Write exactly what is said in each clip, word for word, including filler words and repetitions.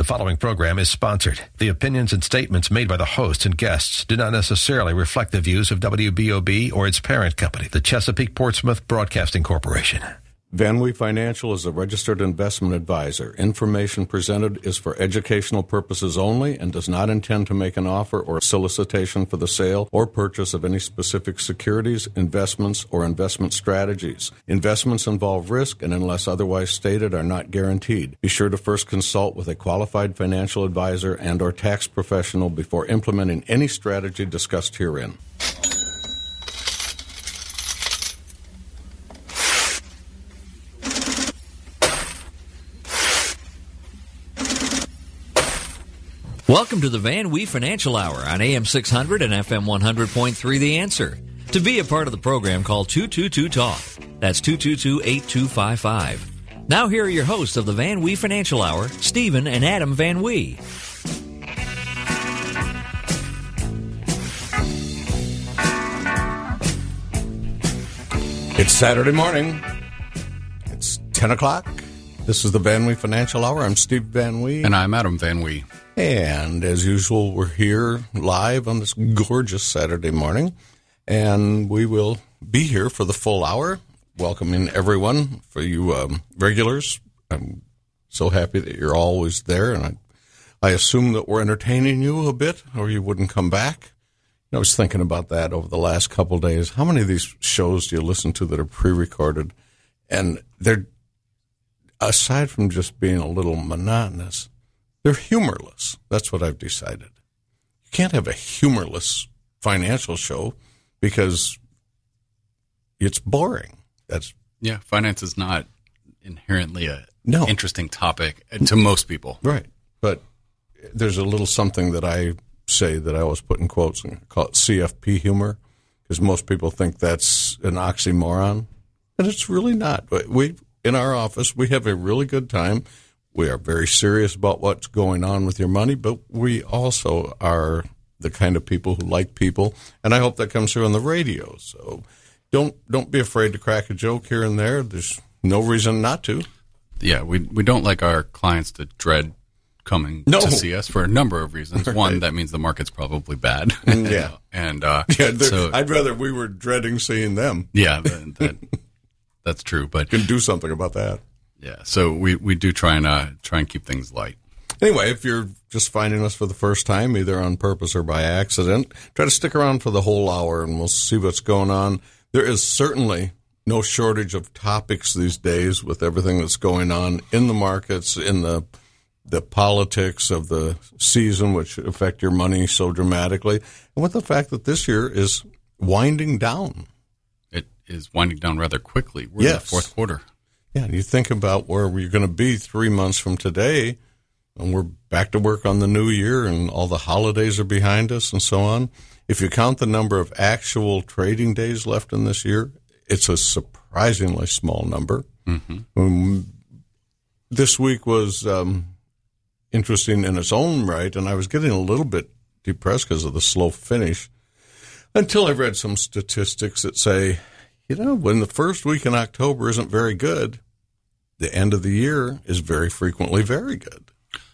The following program is sponsored. The opinions and statements made by the hosts and guests do not necessarily reflect the views of W B O B or its parent company, the Chesapeake Portsmouth Broadcasting Corporation. VanWee Financial is a registered investment advisor. Information presented is for educational purposes only and does not intend to make an offer or solicitation for the sale or purchase of any specific securities, investments, or investment strategies. Investments involve risk and, unless otherwise stated, are not guaranteed. Be sure to first consult with a qualified financial advisor and or tax professional before implementing any strategy discussed herein. Welcome to the VanWee Financial Hour on A M six hundred and F M one hundred point three The Answer. To be a part of the program, call two two two talk. That's two two two, eight two five five. Now here are your hosts of the VanWee Financial Hour, Stephen and Adam VanWee. It's Saturday morning. It's ten o'clock. This is the VanWee Financial Hour. I'm Steve VanWee. And I'm Adam VanWee. And as usual, we're here live on this gorgeous Saturday morning, and we will be here for the full hour, welcoming everyone. For you um, regulars, I'm so happy that you're always there, and I, I assume that we're entertaining you a bit, or you wouldn't come back. I was thinking about that over the last couple of days. How many of these shows do you listen to that are pre-recorded? And they're, aside from just being a little monotonous, they're humorless. That's what I've decided. You can't have a humorless financial show because it's boring. That's yeah. Finance is not inherently a no. interesting topic to most people, right? But there's a little something that I say that I always put in quotes and call it C F P humor, because most people think that's an oxymoron, and it's really not. We in our office we have a really good time. We are very serious about what's going on with your money, but we also are the kind of people who like people, and I hope that comes through on the radio. So don't don't be afraid to crack a joke here and there. There's no reason not to. Yeah, we we don't like our clients to dread coming no. to see us for a number of reasons. Right. One, that means the market's probably bad. Yeah. and uh, yeah, so, I'd rather we were dreading seeing them. Yeah, that, that, that's true. But you can do something about that. Yeah, so we, we do try and uh, try and keep things light. Anyway, if you're just finding us for the first time, either on purpose or by accident, try to stick around for the whole hour, and we'll see what's going on. There is certainly no shortage of topics these days with everything that's going on in the markets, in the the politics of the season, which affect your money so dramatically, and with the fact that this year is winding down. It is winding down rather quickly. We're yes. in the fourth quarter. Yeah, and you think about where we're going to be three months from today, and we're back to work on the new year, and all the holidays are behind us and so on. If you count the number of actual trading days left in this year, it's a surprisingly small number. Mm-hmm. Um, this week was um, interesting in its own right, and I was getting a little bit depressed because of the slow finish until I read some statistics that say, you know, when the first week in October isn't very good, the end of the year is very frequently very good.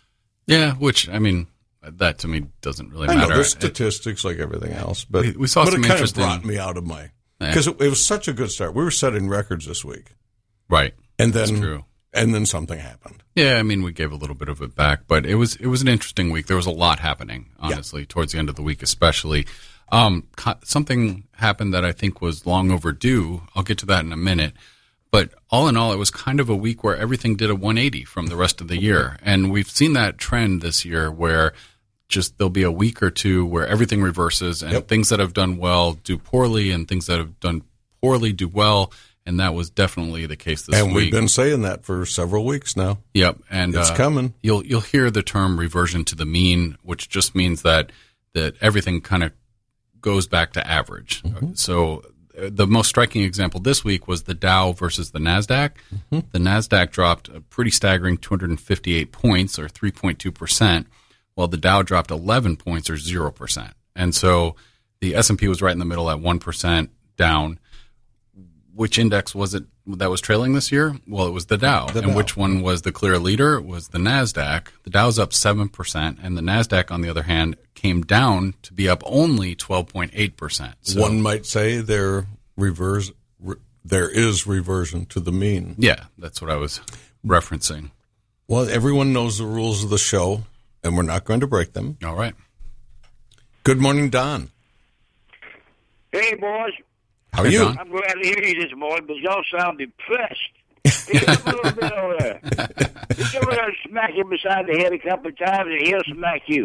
Yeah, which, I mean, that to me doesn't really I matter. know, there's statistics it, like everything else, but, we, we saw but some it kind interesting... of brought me out of my... Because yeah. it, it was such a good start. We were setting records this week. Right. And then, That's true. And then something happened. Yeah, I mean, we gave a little bit of it back, but it was it was an interesting week. There was a lot happening, honestly, yeah. towards the end of the week especially. Um, co- something happened that I think was long overdue. I'll get to that in a minute. But all in all, it was kind of a week where everything did a one eighty from the rest of the year. And we've seen that trend this year where just there'll be a week or two where everything reverses and yep. things that have done well do poorly and things that have done poorly do well. And that was definitely the case this and week. And we've been saying that for several weeks now. Yep. And it's uh, coming. You'll you'll hear the term reversion to the mean, which just means that that everything kind of goes back to average. Mm-hmm. So the most striking example this week was the Dow versus the NASDAQ. Mm-hmm. The NASDAQ dropped a pretty staggering two hundred fifty-eight points, or three point two percent, while the Dow dropped eleven points, or zero percent. And so the S and P was right in the middle at one percent down. Which index was it that was trailing this year? Well, it was the Dow. The and Dow. which one was the clear leader? It was the NASDAQ. The Dow's up seven percent, and the NASDAQ, on the other hand, came down to be up only twelve point eight percent. So, One might say there reverse, re, there is reversion to the mean. yeah, that's what I was referencing. Well, everyone knows the rules of the show, and we're not going to break them. All right. Good morning, Don. Hey, boys. How are Hey, you? Don. I'm glad to hear you this morning, but y'all sound depressed. Pick up a little bit over there. Pick over there and smack him beside the head a couple of times, and he'll smack you.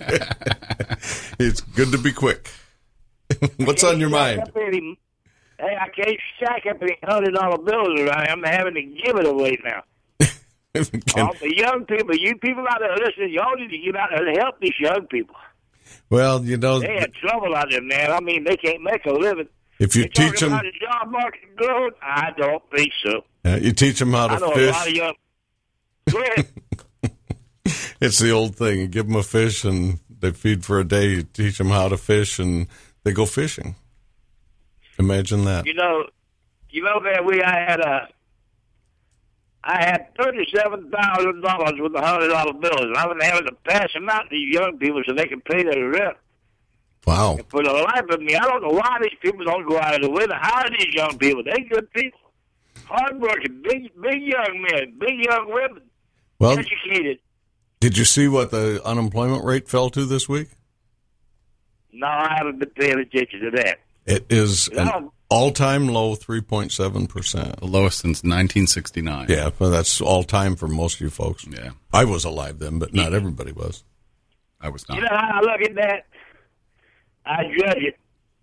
It's good to be quick. What's on your mind? Up any, hey, I can't stack up any hundred dollar bills around. I'm having to give it away now. Can- All the young people, you people out there listening, y'all need to get out there and help these young people. well, you know, They had trouble out there, man. I mean, they can't make a living. if you They teach talking them, about the job market growing? I don't think so. uh, you teach them how I to know a lot of fish. young. Go ahead. It's the old thing. You give them a fish, and they feed for a day. You teach them how to fish, and they go fishing. Imagine that. You know, you know that we I had a, I had thirty-seven thousand dollars with a hundred dollar bills, and I've been having to pass them out to these young people so they can pay their rent. Wow. And for the life of me, I don't know why these people don't go out of the way to hire these young people. They good people, hardworking, big, big young men, big young women, Well, educated. did you see what the unemployment rate fell to this week? No, I haven't been paying attention to that. It is an No. all-time low, three point seven percent. The lowest since nineteen sixty-nine. Yeah, well, that's all-time for most of you folks. Yeah, I was alive then, but not everybody was. I was You not. know how I look at that? I judge it.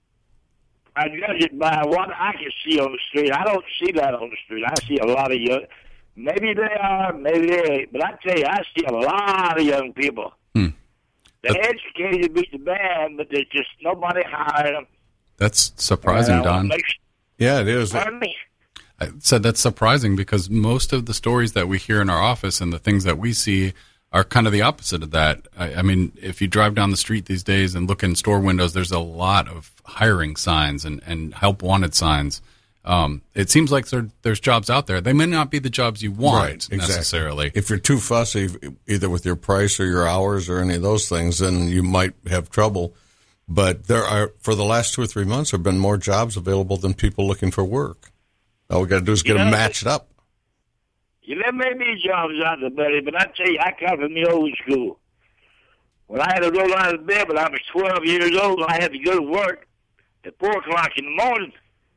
I judge it by what I can see on the street. I don't see that on the street. I see a lot of young. Maybe they are, maybe they ain't. But I tell you, I see a lot of young people. Hmm. They're educated to beat the band, but there's just nobody hiring them. That's surprising, Uh, Don. makes- Yeah, it is. Pardon me? I said that's surprising because most of the stories that we hear in our office and the things that we see are kind of the opposite of that. I, I mean, if you drive down the street these days and look in store windows, there's a lot of hiring signs and, and help wanted signs. Um, it seems like there, there's jobs out there. They may not be the jobs you want Right, exactly. necessarily. If you're too fussy, either with your price or your hours or any of those things, then you might have trouble. But there are, for the last two or three months, there have been more jobs available than people looking for work. All we got to do is get You them know, matched up. Yeah, there may be jobs out there, buddy, but I tell you, I come from the old school. When I had to roll out of bed when I was twelve years old, I had to go to work at four o'clock in the morning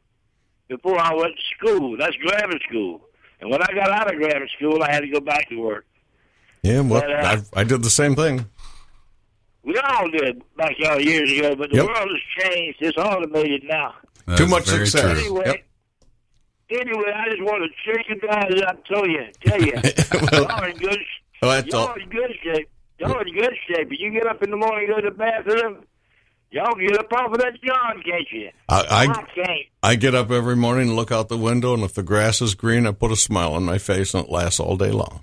before I went to school. That's grammar school. And when I got out of grammar school, I had to go back to work. Yeah, well, But, uh, I, I did the same thing. We all did back all years ago, but the Yep. world has changed. It's automated now. That Too is much very success. true. Anyway, Yep. anyway, I just want to check you guys up, tell you, tell you, Well, y'all in good, oh, that's y'all all. in good shape. Y'all in good shape. If you get up in the morning and go to the bathroom, y'all get up off of that John, can't you? I, I, I can't. I get up every morning and look out the window, and if the grass is green, I put a smile on my face, and it lasts all day long.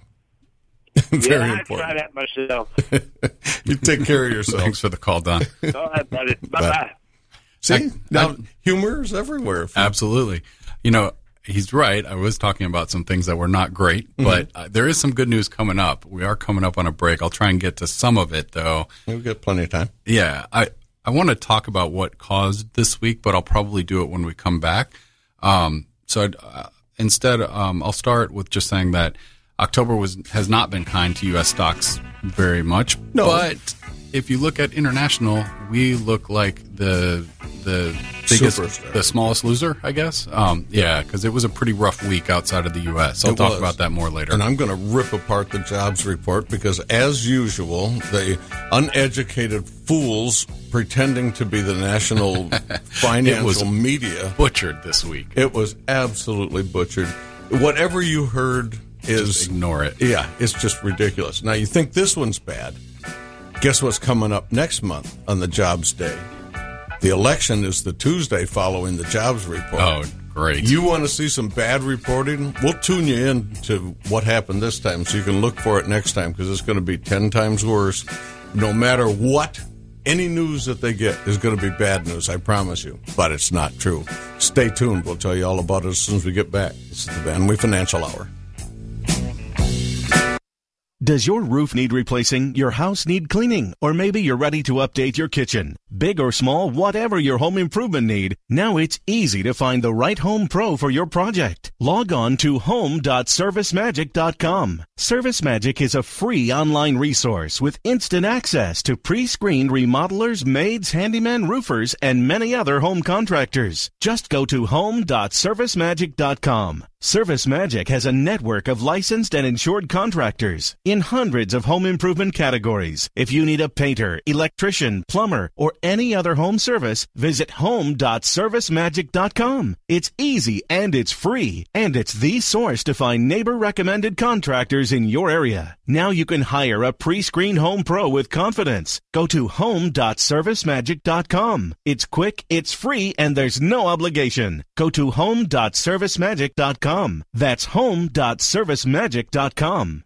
Very yeah, I try important. that myself. You take care of yourself. Thanks for the call, Don. All right, buddy. Bye-bye. See, I- now I- humor is everywhere. Absolutely. You know, he's right. I was talking about some things that were not great, Mm-hmm. but uh, there is some good news coming up. We are coming up on a break. I'll try and get to some of it, though. We've got plenty of time. Yeah, I, I want to talk about what caused this week, but I'll probably do it when we come back. Um, so I'd, uh, instead, um, I'll start with just saying that October was has not been kind to U S stocks very much. No. But if you look at international, we look like the the biggest, Superstar. the smallest loser, I guess. Um, yeah, because it was a pretty rough week outside of the U S. I'll It talk was. about that more later. And I'm going to rip apart the jobs report because, as usual, the uneducated fools pretending to be the national financial was- media, Butchered this week. it was absolutely butchered. Whatever you heard is Just ignore it. Yeah, it's just ridiculous. Now, you think this one's bad. Guess what's coming up next month on the jobs day? The election is the Tuesday following the jobs report. Oh, great. You want to see some bad reporting? We'll tune you in to what happened this time so you can look for it next time because it's going to be ten times worse. No matter what any news that they get is going to be bad news, I promise you. But it's not true. Stay tuned. We'll tell you all about it as soon as we get back. This is the Van Wee Financial Hour. Does your roof need replacing? Your house need cleaning? Or maybe you're ready to update your kitchen? Big or small, whatever your home improvement need, now it's easy to find the right home pro for your project. Log on to home dot service magic dot com. ServiceMagic is a free online resource with instant access to pre-screened remodelers, maids, handymen, roofers, and many other home contractors. Just go to home dot service magic dot com. ServiceMagic has a network of licensed and insured contractors in hundreds of home improvement categories. If you need a painter, electrician, plumber, or any other home service, visit home dot service magic dot com. It's easy and it's free, and it's the source to find neighbor-recommended contractors in your area. Now you can hire a pre-screened home pro with confidence. Go to home dot service magic dot com. It's quick, it's free, and there's no obligation. Go to home dot service magic dot com. That's home dot service magic dot com.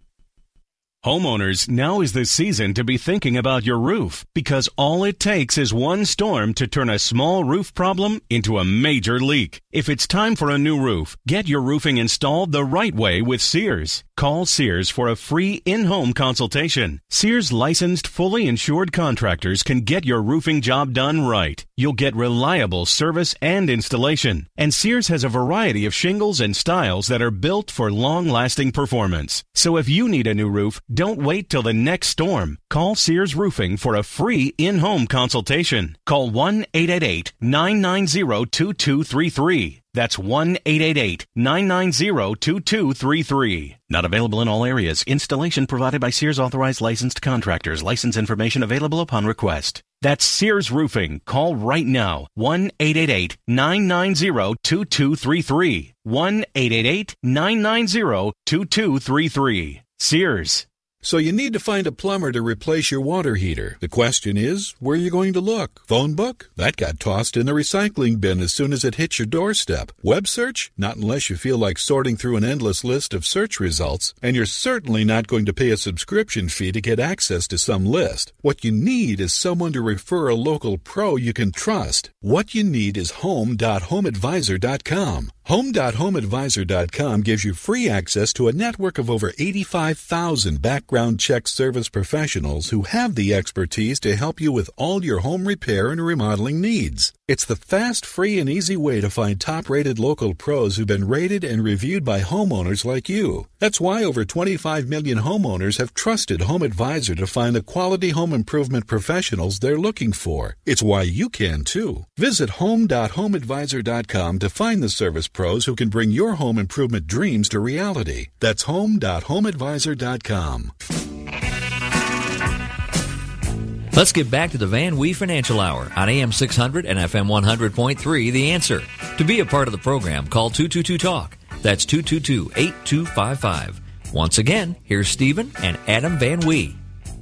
Homeowners, now is the season to be thinking about your roof, because all it takes is one storm to turn a small roof problem into a major leak. If it's time for a new roof, get your roofing installed the right way with Sears. Call Sears for a free in-home consultation. Sears licensed, fully insured contractors can get your roofing job done right. You'll get reliable service and installation. And Sears has a variety of shingles and styles that are built for long-lasting performance. So if you need a new roof, don't wait till the next storm. Call Sears Roofing for a free in-home consultation. Call one eight eight eight, nine nine zero, two two three three. That's one eight eight eight, nine nine zero, two two three three. Not available in all areas. Installation provided by Sears authorized licensed contractors. License information available upon request. That's Sears Roofing. Call right now. one eight eight eight, nine nine zero, two two three three. one eight eight eight, nine nine zero, two two three three. Sears. So you need to find a plumber to replace your water heater. The question is, where are you going to look? Phone book? That got tossed in the recycling bin as soon as it hit your doorstep. Web search? Not unless you feel like sorting through an endless list of search results. And you're certainly not going to pay a subscription fee to get access to some list. What you need is someone to refer a local pro you can trust. What you need is home dot home advisor dot com. home dot home advisor dot com gives you free access to a network of over eighty-five thousand background check service professionals who have the expertise to help you with all your home repair and remodeling needs. It's the fast, free, and easy way to find top-rated local pros who've been rated and reviewed by homeowners like you. That's why over twenty-five million homeowners have trusted Home Advisor to find the quality home improvement professionals they're looking for. It's why you can, too. Visit home dot home advisor dot com to find the service pros who can bring your home improvement dreams to reality. That's home dot home advisor dot com. Let's get back to the Van Wee Financial Hour on A M six hundred and F M one hundred point three, The Answer. To be a part of the program, call two two two talk. That's two two two, eight two five five. Once again, here's Stephen and Adam Van Wee.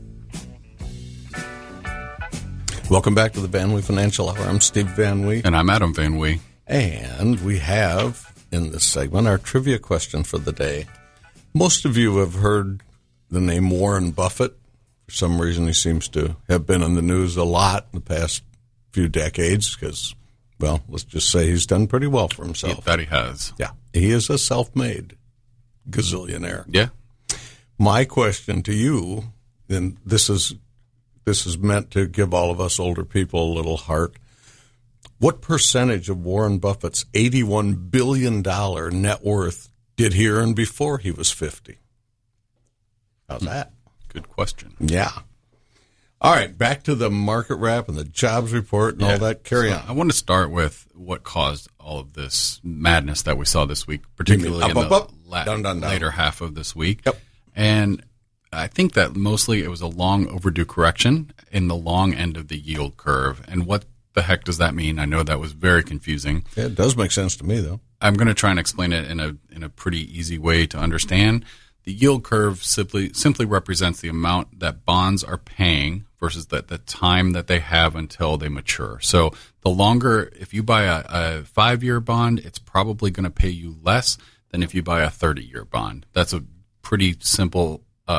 Welcome back to the Van Wee Financial Hour. I'm Steve Van Wee. And I'm Adam Van Wee. And we have, in this segment, our trivia question for the day. Most of you have heard the name Warren Buffett. For some reason, he seems to have been in the news a lot in the past few decades because, well, let's just say he's done pretty well for himself. That he has. Yeah. He is a self-made gazillionaire. Yeah. My question to you, and this is this is meant to give all of us older people a little heart. What percentage of Warren Buffett's eighty-one billion dollars net worth did he earn before he was fifty? How's that? Good question. Yeah. All right, back to the market wrap and the jobs report and yeah. all that. Carry so on. I want to start with what caused all of this madness that we saw this week, particularly up, in up, the up. La- Dun, dun, dun. later half of this week. Yep. And I think that mostly it was a long overdue correction in the long end of the yield curve. And what the heck does that mean? I know that was very confusing. Yeah, it does make sense to me, though. I'm going to try and explain it in a in a pretty easy way to understand. The yield curve simply simply represents the amount that bonds are paying versus the, the time that they have until they mature. So the longer, if you buy a, a five-year bond, it's probably going to pay you less than if you buy a thirty-year bond. That's a pretty simple uh,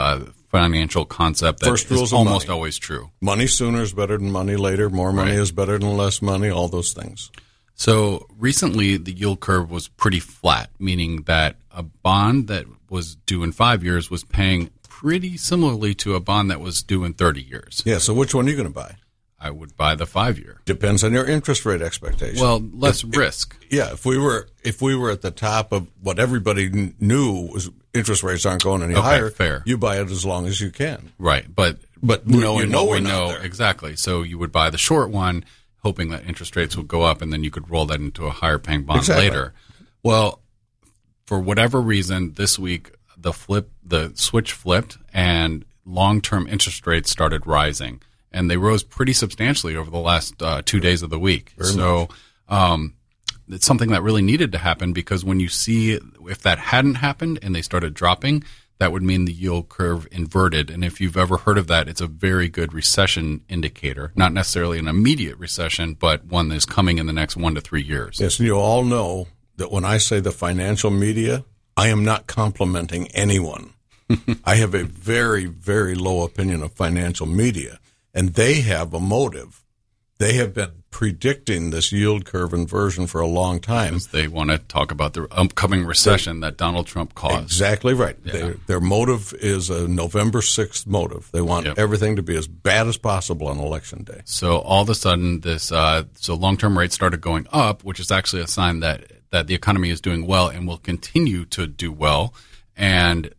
financial concept that First rules is of almost money. always true. Money sooner is better than money later. More money Right. is better than less money, all those things. So recently, the yield curve was pretty flat, meaning that a bond that was due in five years was paying pretty similarly to a bond that was due in thirty years. Yeah, so which one are you going to buy? I would buy the five-year. Depends on your interest rate expectation. Well, less If- risk. Yeah, if we were if we were at the top of what everybody kn- knew was interest rates aren't going any Okay, higher, fair. you buy it as long as you can. Right, but But knowing you know what we're we not know there. exactly, so you would buy the short one, hoping that interest rates would go up, and then you could roll that into a higher paying bond Exactly. later. Well, for whatever reason, this week the flip, the switch flipped, and long term interest rates started rising, and they rose pretty substantially over the last uh, two days of the week. Very so. Um, it's something that really needed to happen, because when you see if that hadn't happened and they started dropping, that would mean the yield curve inverted. And if you've ever heard of that, it's a very good recession indicator. Not necessarily an immediate recession, but one that's coming in the next one to three years. Yes, and you all know that when I say the financial media, I am not complimenting anyone. I have a very, very low opinion of financial media, and they have a motive. They have been predicting this yield curve inversion for a long time. Because they want to talk about the upcoming recession that Donald Trump caused. Exactly right. Yeah. They, their motive is a November sixth motive. They want Yep. everything to be as bad as possible on Election Day. So all of a sudden, this uh, so long-term rates started going up, which is actually a sign that that the economy is doing well and will continue to do well. And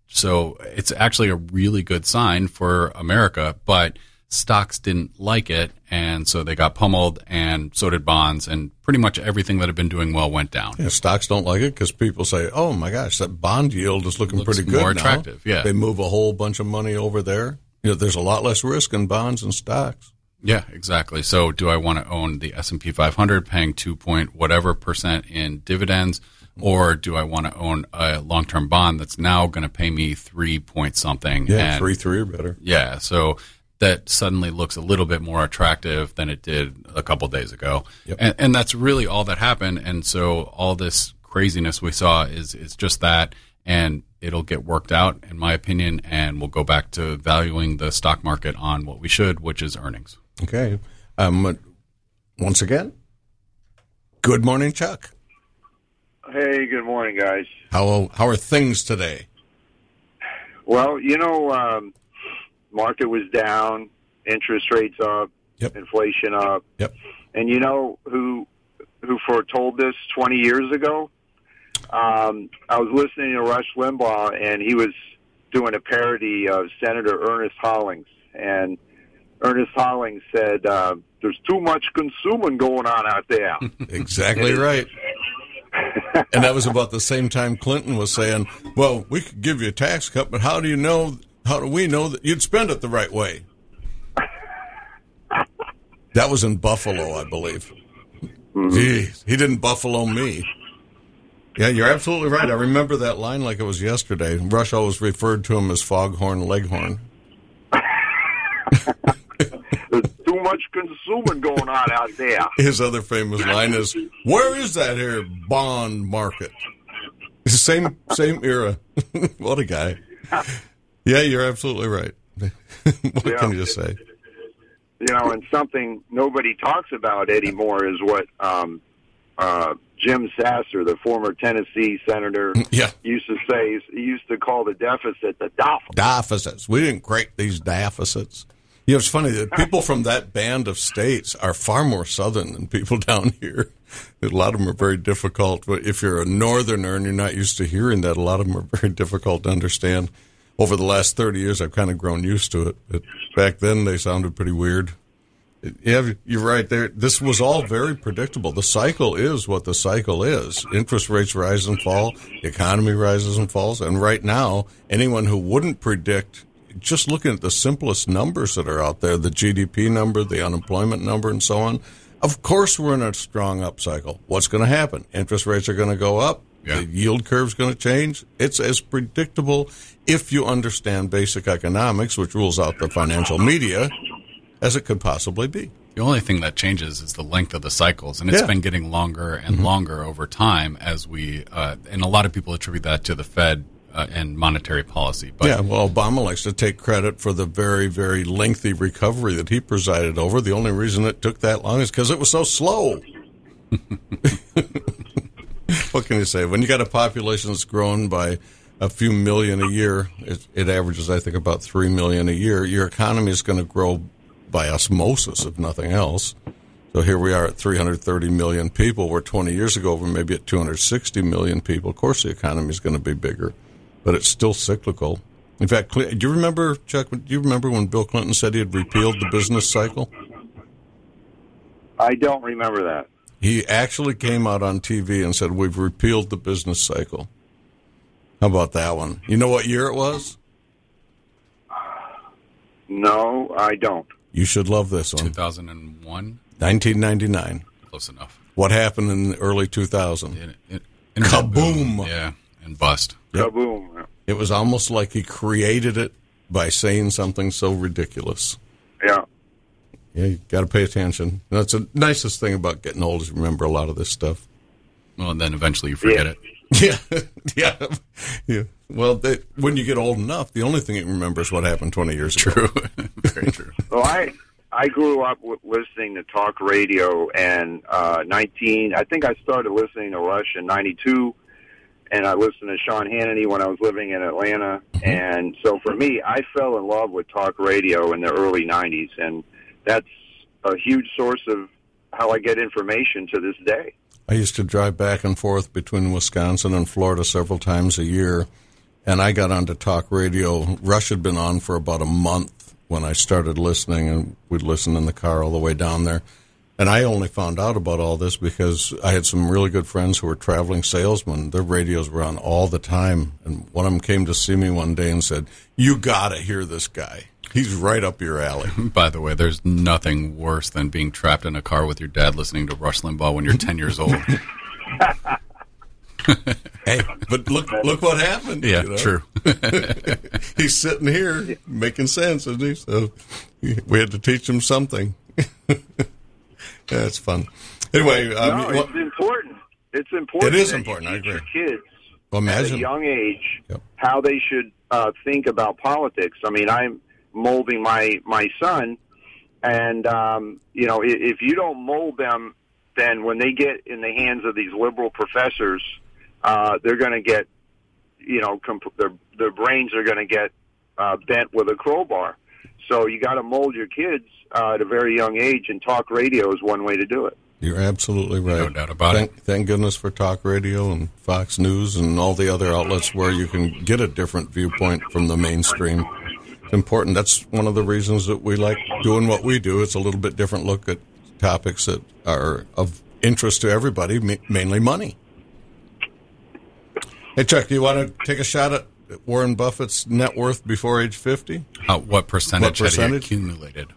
so it's actually a really good sign for America, but stocks didn't like it, and so they got pummeled, and so did bonds, and pretty much everything that had been doing well went down. Yeah, stocks don't like it because people say, "Oh my gosh, that bond yield is looking Looks pretty good more now." attractive, yeah. They move a whole bunch of money over there. You know, there's a lot less risk in bonds and stocks. Yeah, exactly. So do I want to own the S and P five hundred paying two point whatever percent in dividends, or do I want to own a long-term bond that's now going to pay me three point something? Yeah, and, three three or better. Yeah, so that suddenly looks a little bit more attractive than it did a couple days ago. Yep. And, and that's really all that happened. And so all this craziness we saw is, is just that, and it'll get worked out, in my opinion, and we'll go back to valuing the stock market on what we should, which is earnings. Okay. Um, once again, good morning, Chuck. Hey, good morning, guys. How how are things today? Well, you know, um, market was down, interest rates up, Yep. inflation up, Yep. and you know who who foretold this twenty years ago? Um, I was listening to Rush Limbaugh, and he was doing a parody of Senator Ernest Hollings, and Ernest Hollings said, uh, "There's too much consuming going on out there." Exactly right. And that was about the same time Clinton was saying, "Well, we could give you a tax cut, but how do you know? How do we know that you'd spend it the right way?" That was in Buffalo, I believe. Geez, he didn't Buffalo me. Yeah, you're absolutely right. I remember that line like it was yesterday. Rush always referred to him as Foghorn Leghorn. There's too much consuming going on out there. His other famous line is, "Where is that here bond market?" Same same era. What a guy. Yeah, you're absolutely right. What Yeah. can you say? You know, and something nobody talks about anymore is what um, uh, Jim Sasser, the former Tennessee senator, Yeah. used to say. He used to call the deficit the deficit. Deficits. We didn't create these deficits. You know, it's funny that people from that band of states are far more southern than people down here. A lot of them are very difficult. But if you're a northerner and you're not used to hearing that, a lot of them are very difficult to understand. Over the last thirty years, I've kind of grown used to it. But back then, they sounded pretty weird. Yeah, you're right. There, this was all very predictable. The cycle is what the cycle is. Interest rates rise and fall. The economy rises and falls. And right now, anyone who wouldn't predict, just looking at the simplest numbers that are out there, the G D P number, the unemployment number, and so on, of course we're in a strong upcycle. What's going to happen? Interest rates are going to go up. Yeah. The yield curve's going to change. It's as predictable if you understand basic economics, which rules out the financial media, as it could possibly be. The only thing that changes is the length of the cycles, and it's Yeah. been getting longer and Mm-hmm. longer over time as we, uh, and a lot of people attribute that to the Fed uh, and monetary policy. But yeah, well, Obama likes to take credit for the very, very lengthy recovery that he presided over. The only reason it took that long is because it was so slow. What can you say? When you got a population that's grown by a few million a year, it, it averages, I think, about three million a year, your economy is going to grow by osmosis, if nothing else. So here we are at three hundred thirty million people, where twenty years ago we were maybe at two hundred sixty million people. Of course the economy is going to be bigger, but it's still cyclical. In fact, do you remember, Chuck, do you remember when Bill Clinton said he had repealed the business cycle? I don't remember that. He actually came out on T V and said, we've repealed the business cycle. How about that one? You know what year it was? No, I don't. You should love this one. two thousand one? nineteen ninety-nine. Close enough. What happened in the early two thousands? It, it, Kaboom! Boom. Yeah, and bust. Yep. Kaboom. It was almost like he created it by saying something so ridiculous. Yeah. Yeah, you got to pay attention. That's the nicest thing about getting old is remember a lot of this stuff. Well, and then eventually you forget Yeah. it. Yeah, yeah, yeah. Well, they, when you get old enough, the only thing you remember is what happened twenty years ago. True. Very true. Well, I I grew up w- listening to talk radio, and uh, nineteen. I think I started listening to Rush in ninety-two, and I listened to Sean Hannity when I was living in Atlanta. Mm-hmm. And so for me, I fell in love with talk radio in the early nineties, and that's a huge source of how I get information to this day. I used to drive back and forth between Wisconsin and Florida several times a year, and I got onto talk radio. Rush had been on for about a month when I started listening, and we'd listen in the car all the way down there. And I only found out about all this because I had some really good friends who were traveling salesmen. Their radios were on all the time, and one of them came to see me one day and said, "You got to hear this guy. He's right up your alley." By the way, there's nothing worse than being trapped in a car with your dad listening to Rush Limbaugh when you're ten years old. Hey, but look look what happened. Yeah, you know? true. He's sitting here making sense, isn't he? So we had to teach him something. Yeah, it's fun. Anyway, um, no, well, it's important. It's important. It is that important, you I teach your agree. kids well, imagine. at a young age Yep. how they should uh, think about politics. I mean, I'm molding my my son, and um, you know, if, if you don't mold them, then when they get in the hands of these liberal professors, uh, they're going to get, you know, comp- their their brains are going to get uh, bent with a crowbar. So you got to mold your kids uh, at a very young age, and talk radio is one way to do it. You're absolutely right. No doubt about thank, it. Thank goodness for talk radio and Fox News and all the other outlets where you can get a different viewpoint from the mainstream. It's important. That's one of the reasons that we like doing what we do. It's a little bit different look at topics that are of interest to everybody, ma- mainly money. Hey, Chuck, do you want to take a shot at Warren Buffett's net worth before age fifty? Uh, what percentage, What percentage? had he accumulated?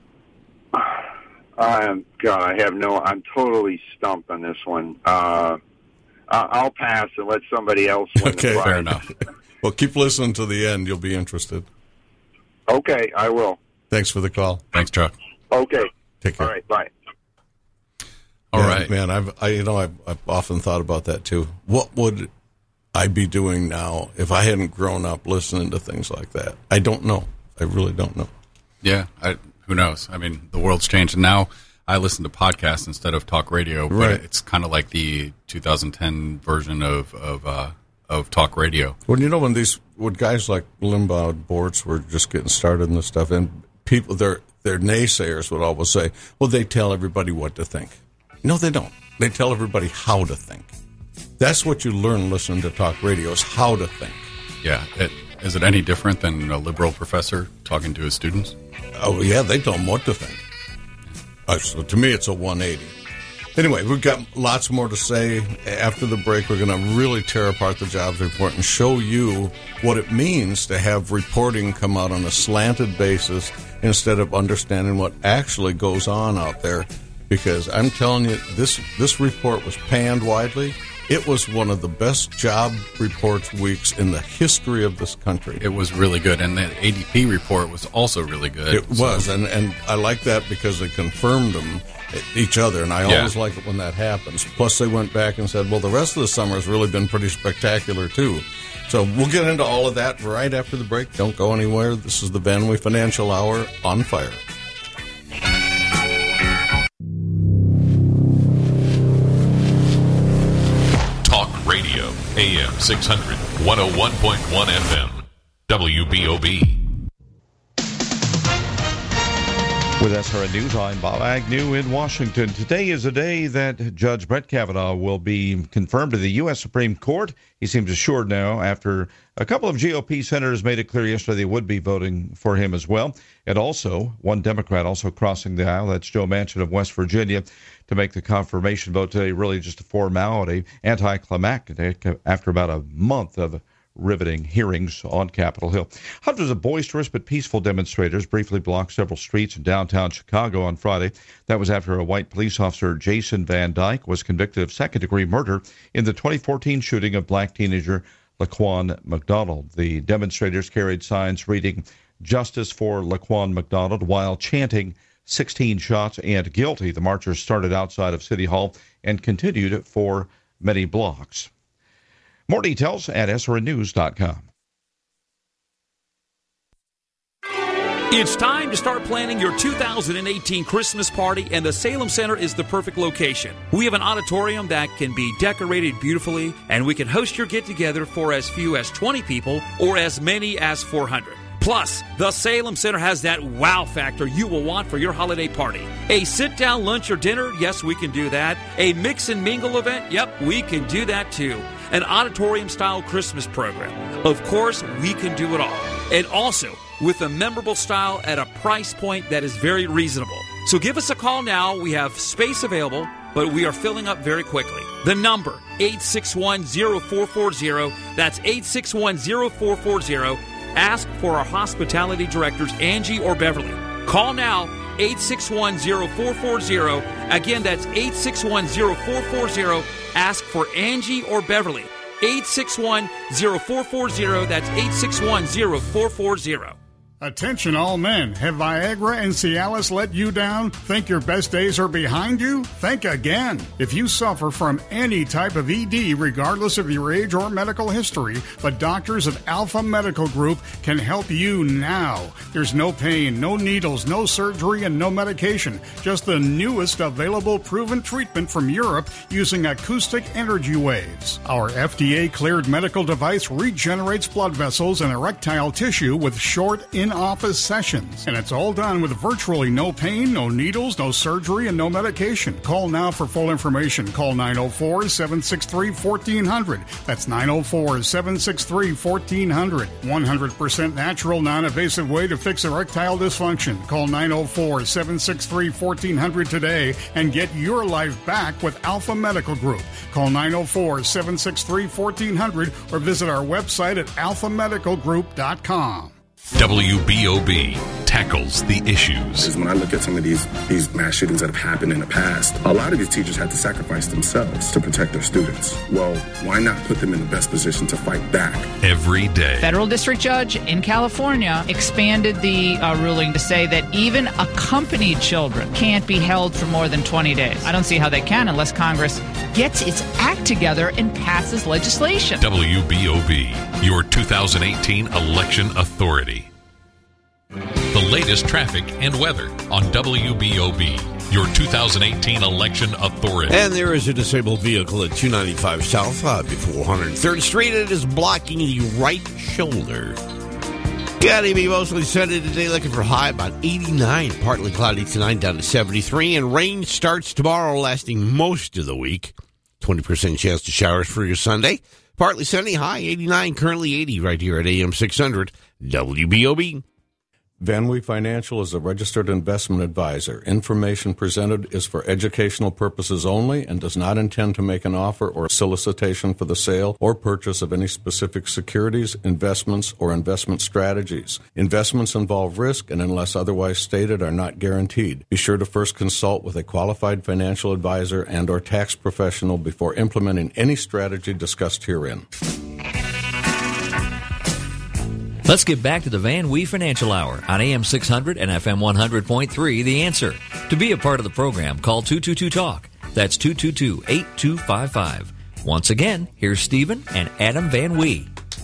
Um, God, I have no. I'm totally stumped on this one. Uh, I- I'll pass and let somebody else win Okay, the prize. Fair enough. Well, keep listening to the end. You'll be interested. Okay, I will. Thanks for the call. Thanks, Chuck. Okay. Take care. All right. Bye. All Yeah, right. man. I've, I, you know, I've, I've often thought about that too. What would I be doing now if I hadn't grown up listening to things like that? I don't know. I really don't know. Yeah, I, who knows? I mean, the world's changed. And now I listen to podcasts instead of talk radio, but Right. it's kind of like the two thousand ten version of of, uh, of talk radio. Well, you know, when these when guys like Limbaugh and Bortz were just getting started in this stuff, and people, their their naysayers would always say, "Well, they tell everybody what to think." No, they don't. They tell everybody how to think. That's what you learn listening to talk radio is how to think. Yeah. It, is it any different than a liberal professor talking to his students? Oh, yeah, they tell them what to think. Uh, so to me, it's a one eighty. Anyway, we've got lots more to say. After the break, we're going to really tear apart the jobs report and show you what it means to have reporting come out on a slanted basis instead of understanding what actually goes on out there. Because I'm telling you, this this report was panned widely, It was one of the best job reports weeks in the history of this country. It was really good, and the A D P report was also really good. It so. was, and, and I like that because they confirmed them, each other, and I Yeah. always like it when that happens. Plus, they went back and said, well, the rest of the summer has really been pretty spectacular, too. So we'll get into all of that right after the break. Don't go anywhere. This is the Van Wee Financial Hour on fire. Radio, A M six hundred, one oh one point one F M, W B O B. With S R N News, I'm Bob Agnew in Washington. Today is a day that Judge Brett Kavanaugh will be confirmed to the U S Supreme Court. He seems assured now after a couple of G O P senators made it clear yesterday they would be voting for him as well. And also, one Democrat also crossing the aisle, that's Joe Manchin of West Virginia, to make the confirmation vote today really just a formality, anticlimactic after about a month of riveting hearings on Capitol Hill. Hundreds of boisterous but peaceful demonstrators briefly blocked several streets in downtown Chicago on Friday. That was after a white police officer, Jason Van Dyke, was convicted of second-degree murder in the twenty fourteen shooting of black teenager Laquan McDonald. The demonstrators carried signs reading "Justice for Laquan McDonald" while chanting sixteen shots and guilty. The marchers started outside of City Hall and continued for many blocks. More details at S R N news dot com. It's time to start planning your two thousand eighteen Christmas party, and the Salem Center is the perfect location. We have an auditorium that can be decorated beautifully, and we can host your get-together for as few as twenty people or as many as four hundred. Plus, the Salem Center has that wow factor you will want for your holiday party. A sit-down lunch or dinner? Yes, we can do that. A mix and mingle event? Yep, we can do that too. An auditorium-style Christmas program? Of course, we can do it all. And also, with a memorable style at a price point that is very reasonable. So give us a call now. We have space available, but we are filling up very quickly. The number, eight six one, zero four four zero. That's eight six one, zero four four zero. Ask for our hospitality directors, Angie or Beverly. Call now, eight six one, zero four four zero. Again, that's eight six one, zero four four zero. Ask for Angie or Beverly. eight six one, zero four four zero. That's eight six one, zero four four zero. Attention all men. Have Viagra and Cialis let you down? Think your best days are behind you? Think again. If you suffer from any type of E D, regardless of your age or medical history, the doctors at Alpha Medical Group can help you now. There's no pain, no needles, no surgery, and no medication. Just the newest available proven treatment from Europe using acoustic energy waves. Our F D A-cleared medical device regenerates blood vessels and erectile tissue with short in office sessions, and it's all done with virtually no pain, no needles, no surgery, and no medication. Call now for full information. Call nine oh four, seven six three, one four zero zero. That's nine oh four, seven six three, one four zero zero. one hundred percent natural, non-invasive way to fix erectile dysfunction. Call nine oh four, seven six three, one four zero zero today and get your life back with Alpha Medical Group. Call nine oh four, seven six three, one four zero zero or visit our website at alpha medical group dot com. W B O B tackles the issues. When I look at some of these these mass shootings that have happened in the past, a lot of these teachers had to sacrifice themselves to protect their students. Well, why not put them in the best position to fight back? Every day. Federal district judge in California expanded the uh, ruling to say that even accompanied children can't be held for more than twenty days. I don't see how they can unless Congress gets its act together and passes legislation. W B O B, your two thousand eighteen election authority. The latest traffic and weather on W B O B, your two thousand eighteen election authority. And there is a disabled vehicle at two ninety-five South uh, before one hundred third Street. It is blocking the right shoulder. Got to be mostly sunny today, looking for high about eighty-nine. Partly cloudy tonight, down to seventy-three. And rain starts tomorrow, lasting most of the week. twenty percent chance to showers for your Sunday. Partly sunny, high eighty-nine, currently eighty right here at A M six hundred W B O B. Van Wee Financial is a registered investment advisor. Information presented is for educational purposes only and does not intend to make an offer or solicitation for the sale or purchase of any specific securities, investments, or investment strategies. Investments involve risk and, unless otherwise stated, are not guaranteed. Be sure to first consult with a qualified financial advisor and or tax professional before implementing any strategy discussed herein. Let's get back to the Van Wee Financial Hour on A M six hundred and F M one hundred point three, The Answer. To be a part of the program, call two two two talk. That's two two two, eight two five five. Once again, here's Stephen and Adam Van Wee.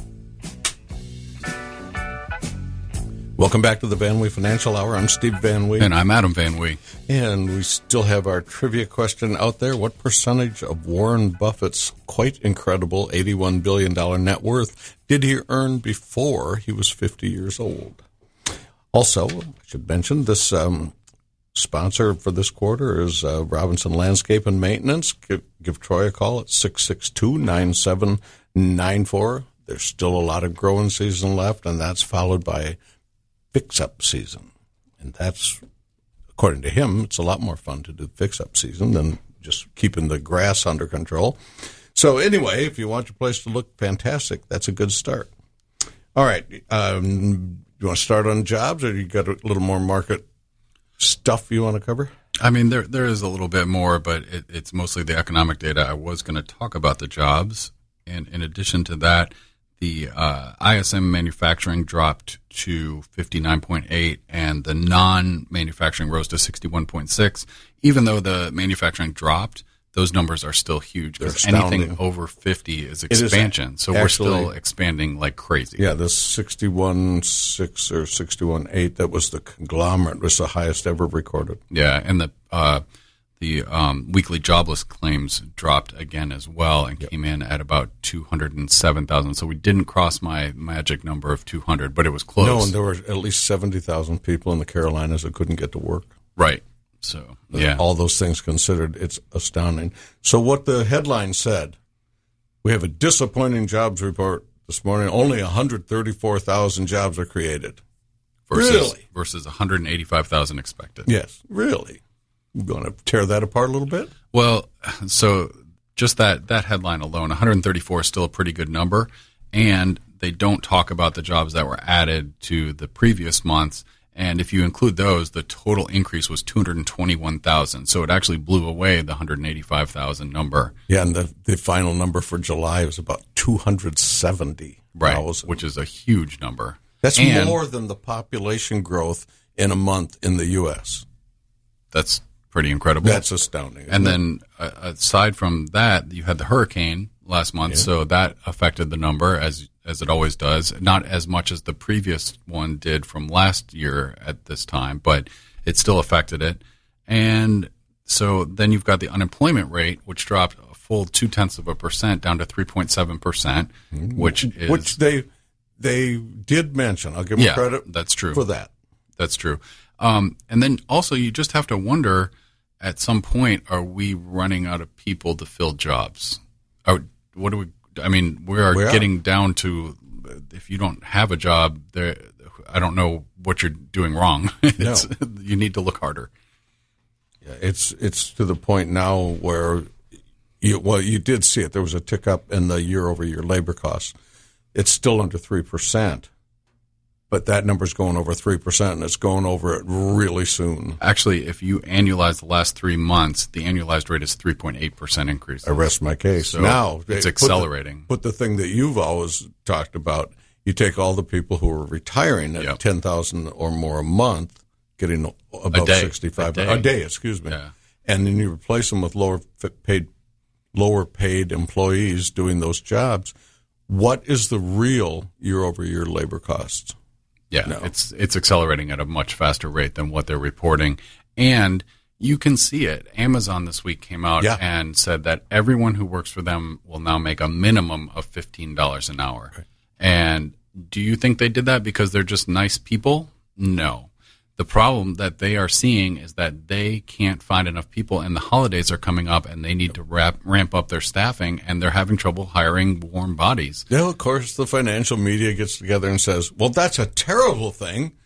Welcome back to the Van Wee Financial Hour. I'm Steve Van Wee. And I'm Adam Van Wee. And we still have our trivia question out there. What percentage of Warren Buffett's quite incredible eighty-one billion dollars net worth did he earn before he was fifty years old? Also, I should mention this um, sponsor for this quarter is uh, Robinson Landscape and Maintenance. Give, give Troy a call at six six two, nine seven nine four. There's still a lot of growing season left, and that's followed by fix-up season. And that's, according to him, it's a lot more fun to do fix-up season than just keeping the grass under control. So anyway, if you want your place to look fantastic, that's a good start. All right. Um, you want to start on jobs, or you got a little more market stuff you want to cover? I mean, there there is a little bit more, but it, it's mostly the economic data. I was going to talk about the jobs. And in addition to that, the uh, I S M manufacturing dropped to fifty-nine point eight, and the non-manufacturing rose to sixty-one point six. Even though the manufacturing dropped, those numbers are still huge, because anything over fifty is expansion. Is so actually, we're still expanding like crazy. Yeah, this sixty-one point six or sixty-one point eight, that was the conglomerate, was the highest ever recorded. Yeah, and the uh, the um, weekly jobless claims dropped again as well, and yep. came in at about two hundred seven thousand. So we didn't cross my magic number of two hundred, but it was close. No, and there were at least seventy thousand people in the Carolinas that couldn't get to work. Right. So, yeah. All those things considered, it's astounding. So what the headline said, we have a disappointing jobs report this morning. Only one hundred thirty-four thousand jobs are created. Versus, really? Versus one hundred eighty-five thousand expected. Yes, really. You going to tear that apart a little bit? Well, so just that, that headline alone, one hundred thirty-four is still a pretty good number, and they don't talk about the jobs that were added to the previous months. And if you include those, the total increase was two hundred twenty-one thousand. So it actually blew away the one hundred eighty-five thousand number. Yeah, and the, the final number for July was about two hundred seventy thousand. Right, which is a huge number. That's and more than the population growth in a month in the U S. That's pretty incredible. That's astounding. And it? then uh, aside from that, you had the hurricane last month, yeah. so that affected the number as as it always does. Not as much as the previous one did from last year at this time, but it still affected it. And so then you've got the unemployment rate, which dropped a full two tenths of a percent down to three point seven percent, which is which they they did mention. I'll give them yeah, credit. That's true for that. That's true. Um, and then also you just have to wonder, at some point, are we running out of people to fill jobs? Or what do we? I mean, we are, we are getting down to, if you don't have a job, there, I don't know what you're doing wrong. It's, no. You need to look harder. Yeah, it's it's to the point now where you well, you did see it. There was a tick up in the year over year labor costs. It's still under three percent. But that number's going over three percent, and it's going over it really soon. Actually, if you annualize the last three months, the annualized rate is three point eight percent increase. I rest my case. So now, it's accelerating. But the, the thing that you've always talked about, you take all the people who are retiring at yep. ten thousand dollars or more a month, getting above sixty-five. A day. A day, excuse me. Yeah. And then you replace them with lower paid, lower paid employees doing those jobs. What is the real year-over-year labor costs? Yeah, no. it's it's accelerating at a much faster rate than what they're reporting. And you can see it. Amazon this week came out yeah. and said that everyone who works for them will now make a minimum of fifteen dollars an hour. Right. And do you think they did that because they're just nice people? No. The problem that they are seeing is that they can't find enough people, and the holidays are coming up, and they need to wrap, ramp up their staffing, and they're having trouble hiring warm bodies. Yeah, of course, the financial media gets together and says, well, that's a terrible thing.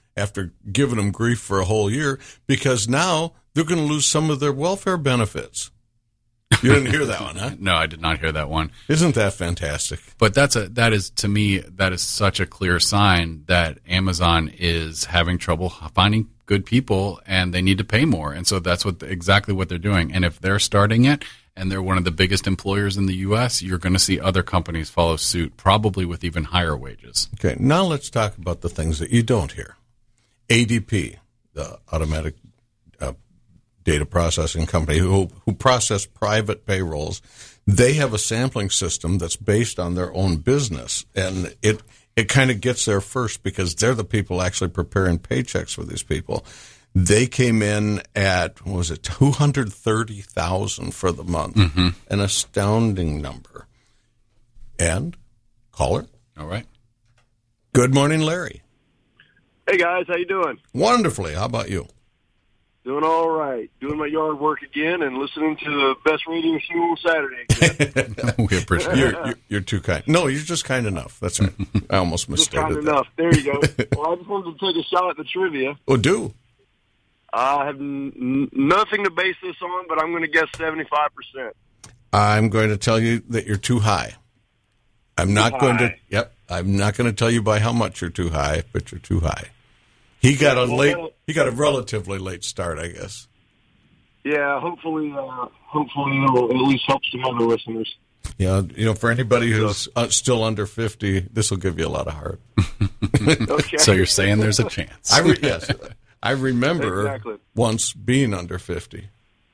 after giving them grief for a whole year because now they're going to lose some of their welfare benefits. You didn't hear that one, huh? No, I did not hear that one. Isn't that fantastic? But that's a that is to me that is such a clear sign that Amazon is having trouble finding good people and they need to pay more. And so that's what exactly what they're doing. And if they're starting it and they're one of the biggest employers in the U S, you're going to see other companies follow suit, probably with even higher wages. Okay, now let's talk about the things that you don't hear. A D P, the automatic uh, data processing company who who process private payrolls, they have a sampling system that's based on their own business, and it it kind of gets there first because they're the people actually preparing paychecks for these people. They came in at, what was it, two hundred thirty thousand for the month, mm-hmm. an astounding number. And caller, all right. Good morning, Larry. Hey guys, how you doing? Wonderfully. How about you? Doing all right. Doing my yard work again and listening to the best radio show on Saturday again. We appreciate you're, you're, you're too kind. No, you're just kind enough. That's right. I almost Just misstated kind that. enough. There you go. Well, I just wanted to take a shot at the trivia. Oh, do. I have n- n- nothing to base this on, but I'm going to guess seventy-five percent. I'm going to tell you that you're too high. I'm not Too going to. high. Yep. I'm not going to tell you by how much you're too high, but you're too high. He got a well, late. well- He got a relatively late start, I guess. Yeah, hopefully, uh, hopefully it'll at least help some other listeners. Yeah, you know, for anybody who's uh, still under fifty, this will give you a lot of heart. Okay. So you're saying there's a chance? I re- yes, I remember Exactly. once being under fifty.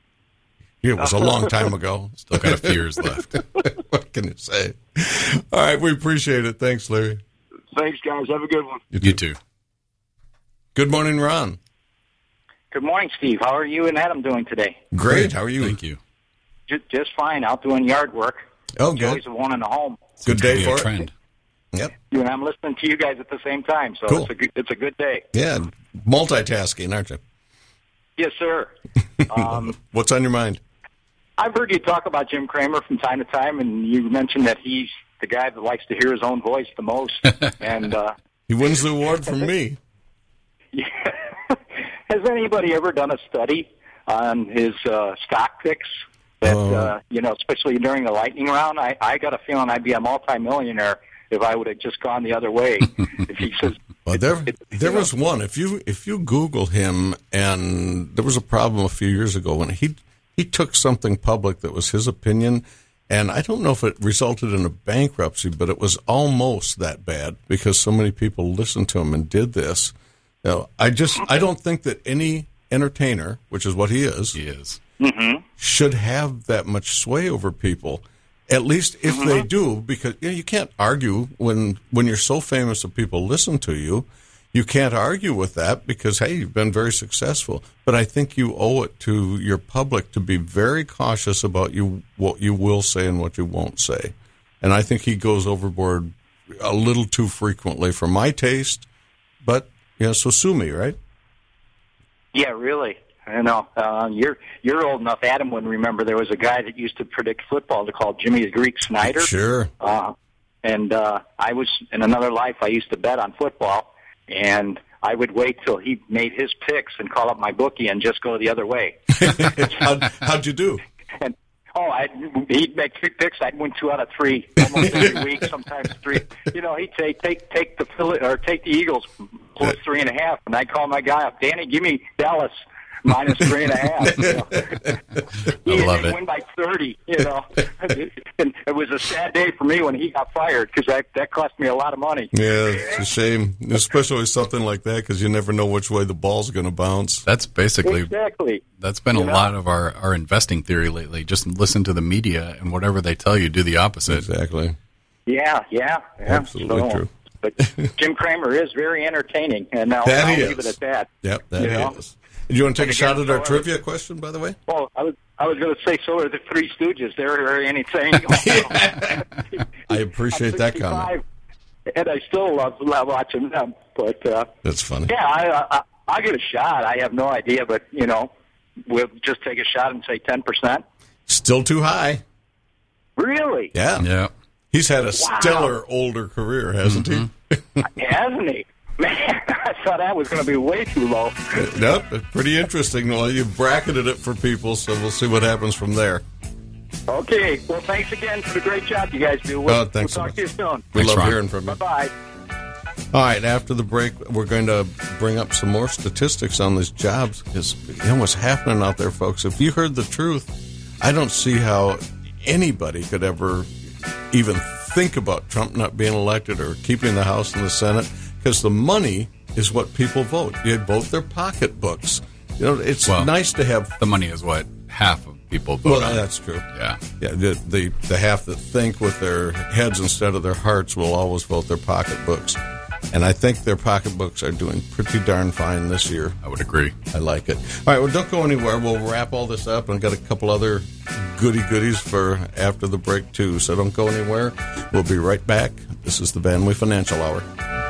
It was a long time ago. Still got a few years left. What can you say? All right, we appreciate it. Thanks, Larry. Thanks, guys. Have a good one. You You too. Good morning, Ron. Good morning, Steve. How are you and Adam doing today? Great. How are you? Thank you. Just, just fine. Out doing yard work. Oh, Joys good. of one in the home. Good day Be a for it. trend. Yep. You and I'm listening to you guys at the same time, so Cool. it's a good, it's a good day. Yeah, multitasking, aren't you? Yes, sir. Um, What's on your mind? I've heard you talk about Jim Cramer from time to time, and you mentioned that he's the guy that likes to hear his own voice the most. And uh, He wins the award from me. yeah. Has anybody ever done a study on his uh, stock picks? That Oh. uh, you know, especially during the lightning round, I, I got a feeling I'd be a multimillionaire if I would have just gone the other way. If he says, Well, there, it- there you know, was one. If you if you Google him, and there was a problem a few years ago when he he took something public that was his opinion, and I don't know if it resulted in a bankruptcy, but it was almost that bad because so many people listened to him and did this. You know, I just I don't think that any entertainer, which is what he is, He is. mhm. should have that much sway over people. At least if they do, because you know, you can't argue when when you're so famous that people listen to you. You can't argue with that because, hey, you've been very successful. But I think you owe it to your public to be very cautious about you what you will say and what you won't say. And I think he goes overboard a little too frequently for my taste. But, yeah, so sue me, right? Yeah, really. I know. Uh, you're you're old enough. Adam wouldn't remember. There was a guy that used to predict football called Jimmy the Greek Snyder. Sure. Uh, and uh, I was in another life. I used to bet on football, and I would wait till he made his picks and call up my bookie and just go the other way. how'd, how'd you do? And oh, I he'd make three picks. I'd win two out of three almost every week. Sometimes three. You know, he'd take take take the Philly, or take the Eagles plus three and a half, and I'd call my guy up, Danny, give me Dallas minus three and a half. You know. I love He'd it. win by thirty. You know, and it was a sad day for me when he got fired because that that cost me a lot of money. Yeah, it's a shame, especially with something like that, because you never know which way the ball's going to bounce. That's basically Exactly. that's been a You know? lot of our, our investing theory lately. Just listen to the media and whatever they tell you, do the opposite. Exactly. Yeah, yeah, yeah. Absolutely So, true. But Jim Kramer is very entertaining, and I'll, That I'll he leave is. it at that. Yep, that You he know? is. Do you want to take a But shot again, at our so- trivia question, by the way? Well, I was I was going to say so are the Three Stooges. They're very entertaining. I appreciate I'm that comment. sixty-five, and I still love, love watching them. But uh, That's funny. yeah, I, I I'll give it a shot. I have no idea, but you know, we'll just take a shot and say ten percent. Still too high. Really? Yeah. Yeah. He's had a stellar older career, hasn't Hasn't he? Man, I thought that was going to be way too low. Nope, it's pretty interesting. Well, you've bracketed it for people, so we'll see what happens from there. Okay. Well, thanks again for the great job you guys do. We'll, Oh, thanks so we'll talk much. to you soon. We Thanks, love Ron. hearing from you. Bye-bye. All right, after the break, we're going to bring up some more statistics on these jobs because, you know, what's happening out there, folks. If you heard the truth, I don't see how anybody could ever even think about Trump not being elected or keeping the House and the Senate, because the money is what people vote. You vote their pocketbooks. You know, it's Well, nice to have the money is what half of people vote Well, on. that's true. Yeah. Yeah, the, the the half that think with their heads instead of their hearts will always vote their pocketbooks. And I think their pocketbooks are doing pretty darn fine this year. I would agree. I like it. All right, well, don't go anywhere. We'll wrap all this up and got a couple other goody goodies for after the break, too. So don't go anywhere. We'll be right back. This is the Van Wee Financial Hour.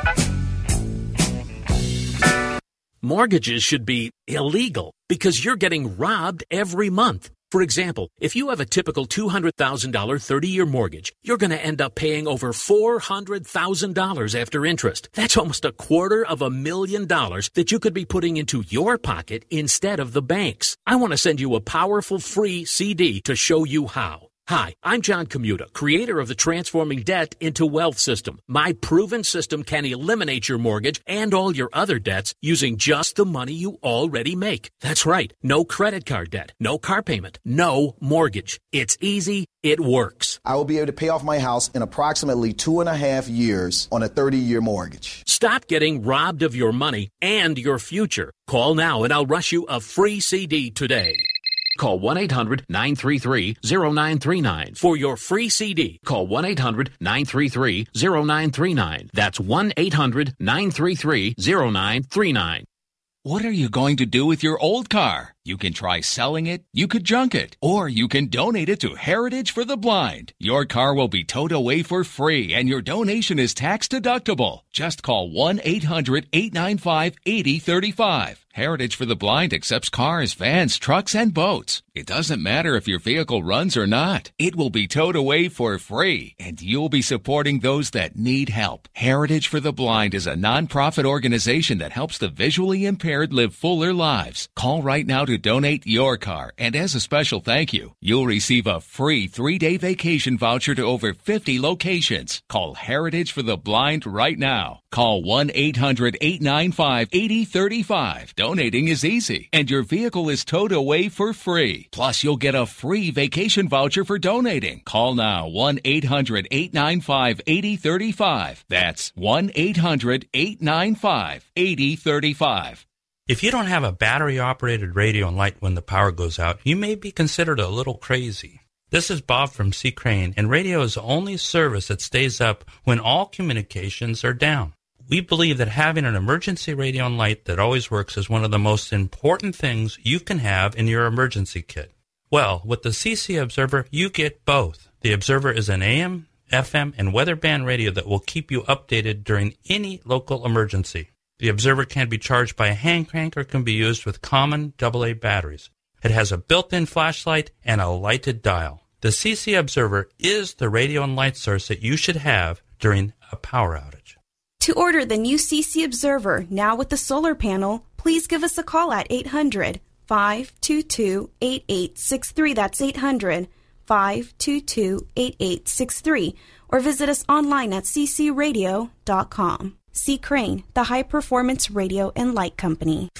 Mortgages should be illegal because you're getting robbed every month. For example, if you have a typical two hundred thousand dollars thirty-year mortgage, you're going to end up paying over four hundred thousand dollars after interest. That's almost a quarter of a million dollars that you could be putting into your pocket instead of the bank's. I want to send you a powerful free C D to show you how. Hi, I'm John Commuta, creator of the Transforming Debt into Wealth system. My proven system can eliminate your mortgage and all your other debts using just the money you already make. That's right. No credit card debt, no car payment, no mortgage. It's easy. It works. I will be able to pay off my house in approximately two and a half years on a thirty-year mortgage. Stop getting robbed of your money and your future. Call now and I'll rush you a free C D today. Call one eight hundred nine three three zero nine three nine for your free C D. Call one eight hundred nine three three zero nine three nine. That's one eight hundred nine three three zero nine three nine. What are you going to do with your old car? You can try selling it, you could junk it, or you can donate it to Heritage for the Blind. Your car will be towed away for free, and your donation is tax deductible. Just call one eight hundred eight nine five eight zero three five. Heritage for the Blind accepts cars, vans, trucks, and boats. It doesn't matter if your vehicle runs or not. It will be towed away for free, and you'll be supporting those that need help. Heritage for the Blind is a nonprofit organization that helps the visually impaired live fuller lives. Call right now to donate your car, and as a special thank you, you'll receive a free three-day vacation voucher to over fifty locations. Call Heritage for the Blind right now. Call one eight hundred eight nine five eight zero three five. Donating is easy, and your vehicle is towed away for free. Plus, you'll get a free vacation voucher for donating. Call now, one eight hundred eight nine five eight zero three five. That's one eight hundred eight nine five eight zero three five. If you don't have a battery-operated radio and light when the power goes out, you may be considered a little crazy. This is Bob from C. Crane, and radio is the only service that stays up when all communications are down. We believe that having an emergency radio and light that always works is one of the most important things you can have in your emergency kit. Well, with the C C Observer, you get both. The Observer is an A M, F M, and weather band radio that will keep you updated during any local emergency. The Observer can be charged by a hand crank or can be used with common double A batteries. It has a built-in flashlight and a lighted dial. The C C Observer is the radio and light source that you should have during a power outage. To order the new C C Observer, now with the solar panel, please give us a call at eight hundred five two two eight eight six three. That's eight hundred five two two eight eight six three. Or visit us online at c c radio dot com. C. Crane, the high-performance radio and light company.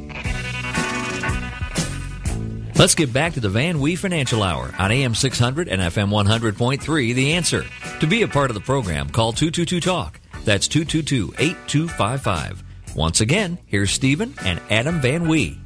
Let's get back to the Van Wee Financial Hour on A M six hundred and F M one hundred point three, The Answer. To be a part of the program, call two two two talk. That's two two two eight two five five. Once again, here's Stephen and Adam Van Wee.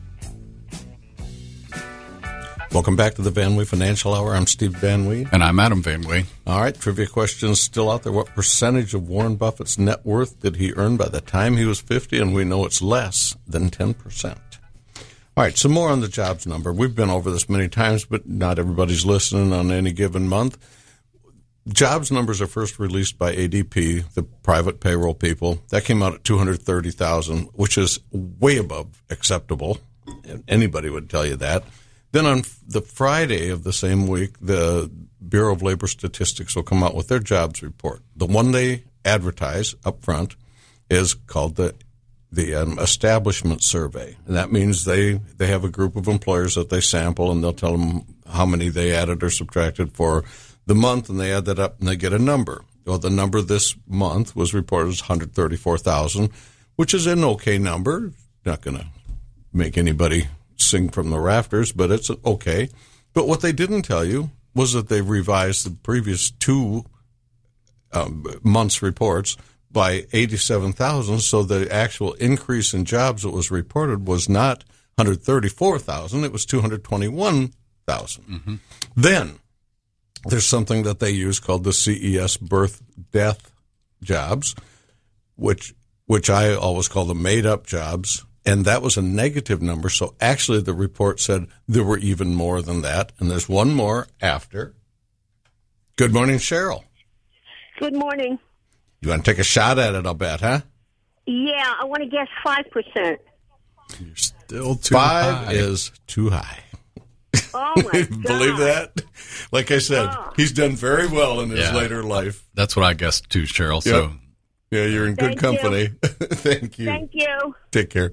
Welcome back to the Van Wee Financial Hour. I'm Steve Van Wee. And I'm Adam Van Wee. All right, trivia questions still out there. What percentage of Warren Buffett's net worth did he earn by the time he was fifty? And we know it's less than ten percent. All right, some more on the jobs number. We've been over this many times, but not everybody's listening on any given month. Jobs numbers are first released by A D P, the private payroll people. That came out at two hundred thirty thousand, which is way above acceptable. Anybody would tell you that. Then on the Friday of the same week, the Bureau of Labor Statistics will come out with their jobs report. The one they advertise up front is called the the um, establishment survey. And that means they, they have a group of employers that they sample, and they'll tell them how many they added or subtracted for the month, and they add that up, and they get a number. Well, the number this month was reported as one hundred thirty-four thousand, which is an okay number. Not going to make anybody sing from the rafters, but it's okay. But what they didn't tell you was that they revised the previous two um, months' reports by eighty-seven thousand, so the actual increase in jobs that was reported was not one hundred thirty-four thousand, it was two hundred twenty-one thousand. Mm-hmm. Then there's something that they use called the C E S birth death jobs, which which I always call the made-up jobs, and that was a negative number, so actually the report said there were even more than that, and there's one more after. Good morning, Cheryl. Good morning. You want to take a shot at it, I'll bet, huh? Yeah, I want to guess five percent. You're still too Five high. Five is too high. Oh, my God. Believe that? Like I said, oh. he's done very well in his yeah. later life. That's what I guessed too, Cheryl. Yep. So, yeah, you're in good Thank company. You. Thank you. Thank you. Take care.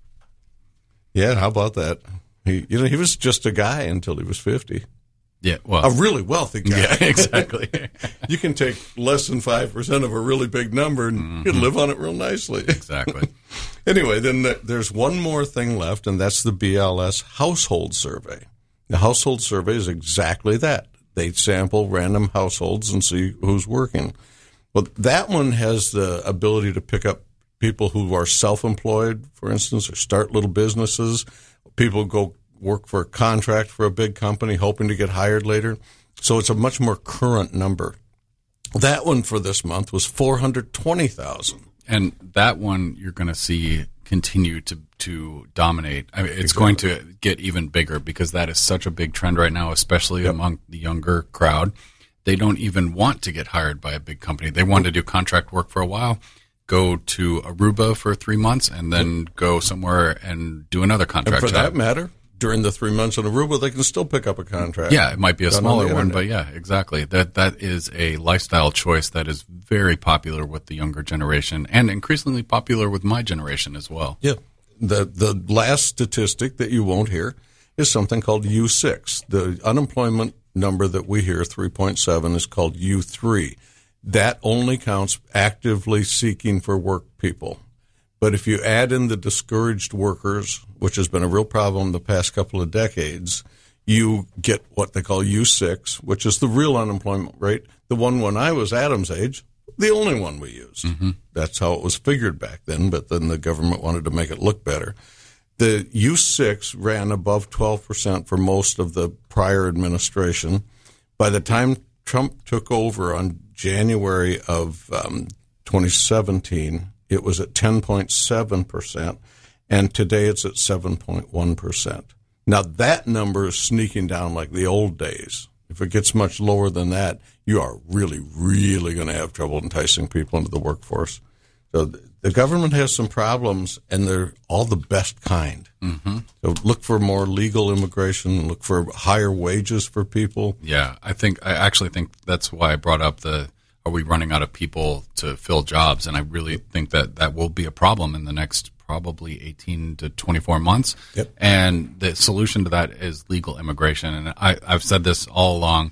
Yeah, how about that? He, you know, he was just a guy until he was fifty. Yeah, well, a really wealthy guy. Yeah, exactly. You can take less than five percent of a really big number and mm-hmm. you can live on it real nicely. Exactly. Anyway, then the, there's one more thing left, and that's the B L S household survey. The household survey is exactly that. They sample random households and see who's working. But that one has the ability to pick up people who are self-employed, for instance, or start little businesses. People go work for a contract for a big company, hoping to get hired later. So it's a much more current number. That one for this month was four hundred twenty thousand. And that one you're going to see continue to, to dominate. I mean, it's exactly. going to get even bigger because that is such a big trend right now, especially yep. among the younger crowd. They don't even want to get hired by a big company. They want to do contract work for a while, go to Aruba for three months, and then go somewhere and do another contract and for job. that matter, during the three months in Aruba, they can still pick up a contract. Yeah, it might be a smaller one, but yeah, exactly. That that is a lifestyle choice that is very popular with the younger generation and increasingly popular with my generation as well. Yeah. The the last statistic that you won't hear is something called U six. The unemployment number that we hear, three point seven, is called U three. That only counts actively seeking for work people. But if you add in the discouraged workers, which has been a real problem the past couple of decades, you get what they call U six, which is the real unemployment rate. The one when I was Adam's age, the only one we used. Mm-hmm. That's how it was figured back then, but then the government wanted to make it look better. The U six ran above twelve percent for most of the prior administration. By the time Trump took over on January of um, twenty seventeen, it was at ten point seven percent, and today it's at seven point one percent. Now, that number is sneaking down like the old days. If it gets much lower than that, you are really, really going to have trouble enticing people into the workforce. So the government has some problems, and they're all the best kind. Mm-hmm. So look for more legal immigration, look for higher wages for people. Yeah, I think I actually think that's why I brought up the are we running out of people to fill jobs? And I really think that that will be a problem in the next probably eighteen to twenty-four months. Yep. And the solution to that is legal immigration. And I, I've said this all along.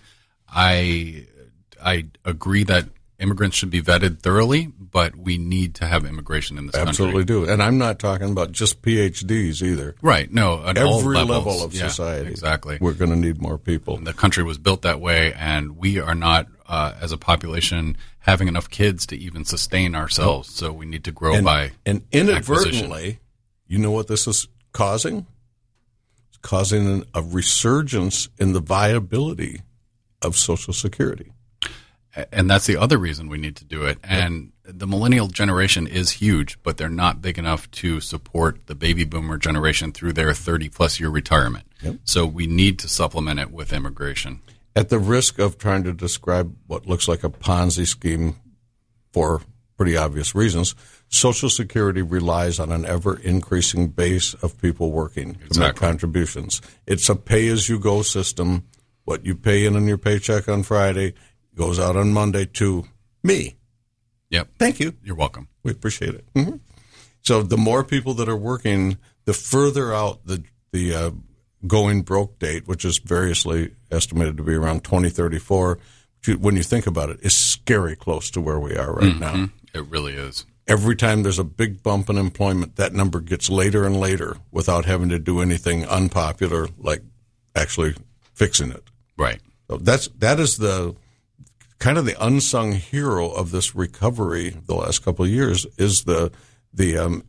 I I agree that immigrants should be vetted thoroughly, but we need to have immigration in this Absolutely country. do. And I'm not talking about just P H Ds either. Right. No, at all Every levels. level of Yeah, society. exactly. We're going to need more people. And the country was built that way, and we are not, uh, as a population, having enough kids to even sustain ourselves. So we need to grow and, by And inadvertently, you know what this is causing? It's causing an, a resurgence in the viability of Social Security. And that's the other reason we need to do it. And the millennial generation is huge, but they're not big enough to support the baby boomer generation through their thirty-plus year retirement. Yep. So we need to supplement it with immigration. At the risk of trying to describe what looks like a Ponzi scheme for pretty obvious reasons, Social Security relies on an ever-increasing base of people working to Exactly. make contributions. It's a pay-as-you-go system. What you pay in on your paycheck on Friday goes out on Monday to me. Yep. Thank you. You're welcome. We appreciate it. Mm-hmm. So the more people that are working, the further out the the uh, going broke date, which is variously estimated to be around twenty thirty-four, when you think about it, is scary close to where we are right mm-hmm. now. It really is. Every time there's a big bump in employment, that number gets later and later without having to do anything unpopular like actually fixing it. Right. So that's that is the kind of the unsung hero of this recovery the last couple of years is the the um,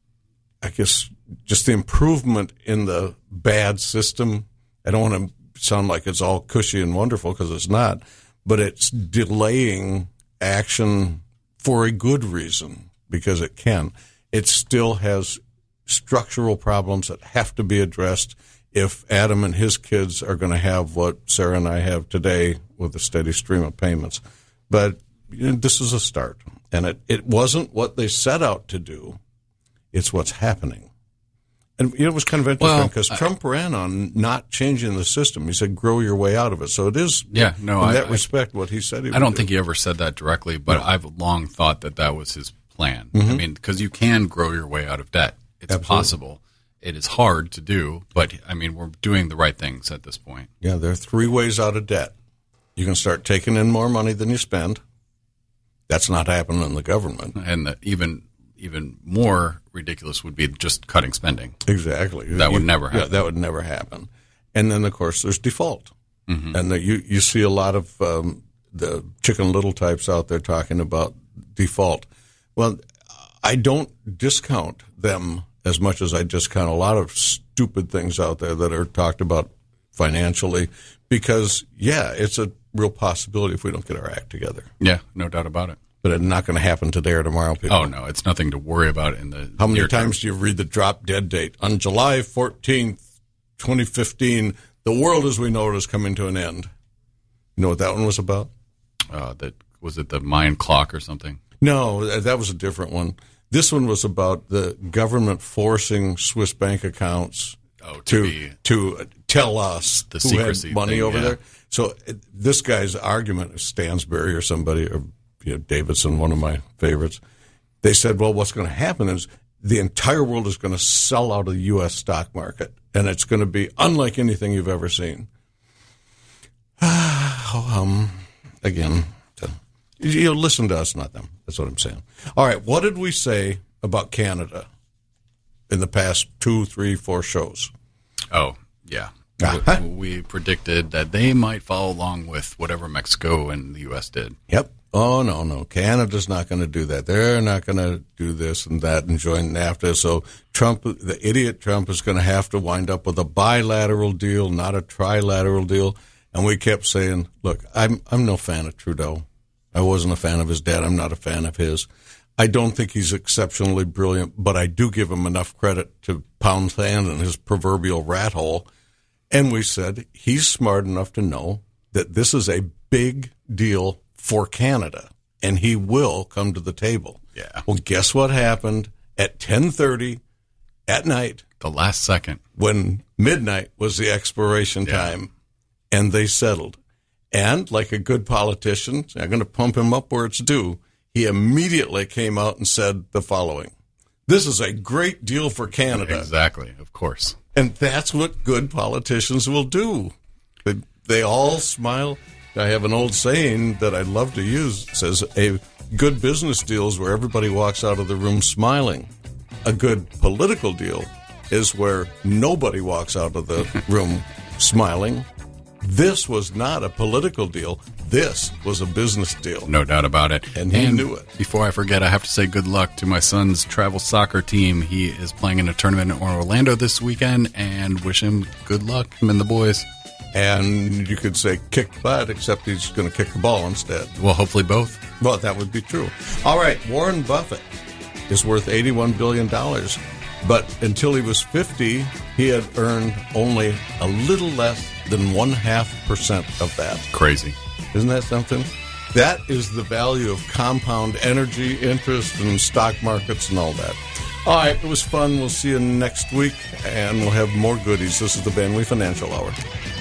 I guess just the improvement in the bad system. I don't want to sound like it's all cushy and wonderful because it's not, but it's delaying action for a good reason. Because it can. It still has structural problems that have to be addressed if Adam and his kids are going to have what Sarah and I have today with a steady stream of payments. But you know, this is a start. And it, it wasn't what they set out to do. It's what's happening. And you know, it was kind of interesting because well, Trump ran on not changing the system. He said, grow your way out of it. So it is, yeah, no, in I, that I, respect, what he said he would I don't do. think he ever said that directly, but no. I've long thought that that was his plan. Mm-hmm. I mean, because you can grow your way out of debt. It's Absolutely. possible. It is hard to do, but I mean, we're doing the right things at this point. Yeah, there are three ways out of debt. You can start taking in more money than you spend. That's not happening in the government. And the, even even more ridiculous would be just cutting spending. Exactly. That you, would never happen. Yeah, that would never happen. And then, of course, there's default. Mm-hmm. And the, you, you see a lot of um, the Chicken Little types out there talking about default. Well, I don't discount them as much as I discount a lot of stupid things out there that are talked about financially because, yeah, it's a real possibility if we don't get our act together. Yeah, no doubt about it. But it's not going to happen today or tomorrow, people. Oh, no, it's nothing to worry about in the How many near times term. do you read the drop dead date? On July fourteenth, twenty fifteen, the world as we know it is coming to an end. You know what that one was about? Uh, that was it the Mayan clock or something? No, that was a different one. This one was about the government forcing Swiss bank accounts oh, to to, be, to tell us the who secrecy had money thing, over yeah. there. So this guy's argument, Stansberry or somebody, or you know, Davidson, one of my favorites, they said, well, what's going to happen is the entire world is going to sell out of the U S stock market, and it's going to be unlike anything you've ever seen. um, again, you know, listen to us, not them. That's what I'm saying. All right, what did we say about Canada in the past two, three, four shows? Oh, yeah. Uh-huh. We, we predicted that they might follow along with whatever Mexico and the U S did. Yep. Oh, no, no. Canada's not going to do that. They're not going to do this and that and join NAFTA. So Trump, the idiot Trump, is going to have to wind up with a bilateral deal, not a trilateral deal. And we kept saying, look, I'm I'm no fan of Trudeau. I wasn't a fan of his dad. I'm not a fan of his. I don't think he's exceptionally brilliant, but I do give him enough credit to pound sand in his proverbial rat hole. And we said he's smart enough to know that this is a big deal for Canada, and he will come to the table. Yeah. Well, guess what happened at ten thirty at night? The last second. When midnight was the expiration Yeah. time, and they settled. And like a good politician, I'm going to pump him up where it's due, he immediately came out and said the following: this is a great deal for Canada. Exactly, of course. And that's what good politicians will do. They, they all smile. I have an old saying that I love to use. It says, a good business deal is where everybody walks out of the room smiling. A good political deal is where nobody walks out of the room smiling. This was not a political deal. This was a business deal. No doubt about it. And he and knew it. Before I forget, I have to say good luck to my son's travel soccer team. He is playing in a tournament in Orlando this weekend, and wish him good luck, him and the boys. And you could say kick butt, except he's going to kick the ball instead. Well, hopefully both. Well, that would be true. All right, Warren Buffett is worth eighty-one billion dollars. But until he was fifty, he had earned only a little less than one half percent of that. Crazy. Isn't that something? That is the value of compound energy, interest, and stock markets and all that. All right, it was fun. We'll see you next week, and we'll have more goodies. This is the Van Wee Financial Hour.